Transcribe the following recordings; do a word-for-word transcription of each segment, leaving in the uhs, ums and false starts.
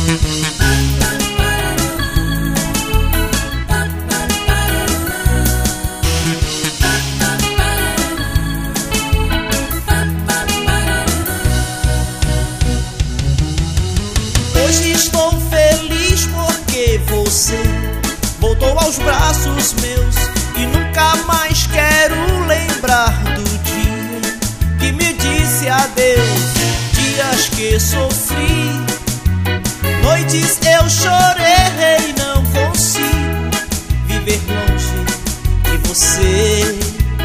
Hoje estou feliz porque você voltou aos braços meus, e nunca mais quero lembrar do dia que me disse adeus. Dias que sofri, noites eu chorei, não consigo viver longe de você.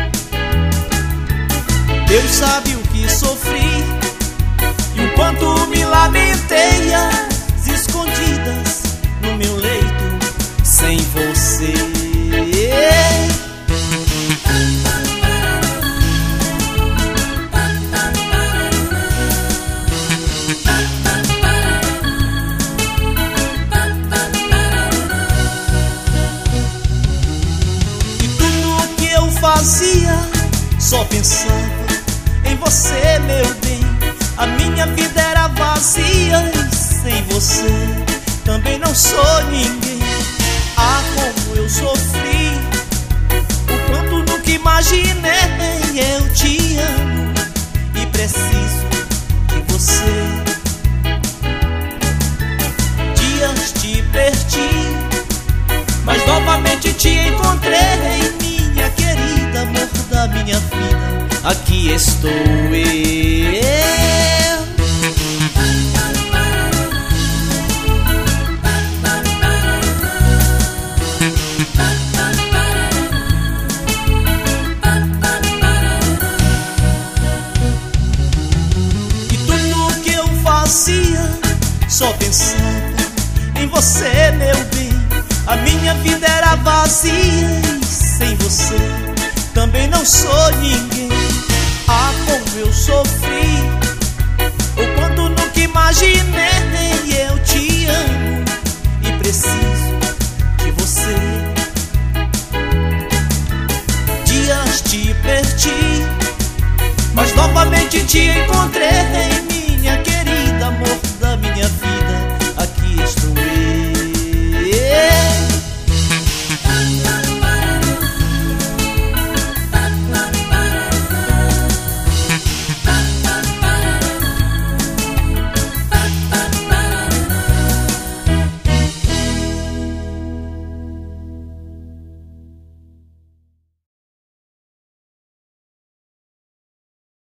Deus sabe o que sofri e o quanto me lamentei às escondidas no meu leito sem você. E tudo que eu fazia só pensava em você, meu bem. A minha vida era vazia e sem você também não sou ninguém. Ah, como eu sofri, o quanto nunca imaginei. Eu te amo e preciso de você. Dias te perdi, mas novamente te encontrei. Minha querida, amor da minha vida, aqui estou eu. E tudo que eu fazia só pensava em você, meu bem. A minha vida era vazia e sem você também não sou ninguém. Ah, como eu sofri,